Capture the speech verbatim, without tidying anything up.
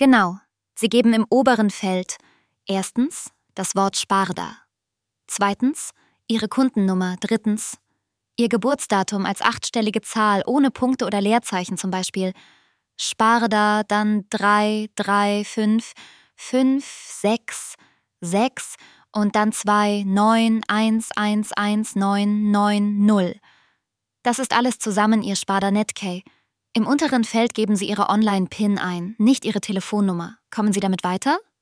Genau. Sie geben im oberen Feld erstens das Wort Sparda, zweitens Ihre Kundennummer, drittens Ihr Geburtsdatum als achtstellige Zahl ohne Punkte oder Leerzeichen, zum Beispiel Sparda, dann drei, drei, fünf, fünf, sechs, sechs und dann zwei, neun, eins, eins, eins, neun, neun, null. Das ist alles zusammen Ihr Sparda Netkey. Im unteren Feld geben Sie Ihre Online-P I N ein, nicht Ihre Telefonnummer. Kommen Sie damit weiter?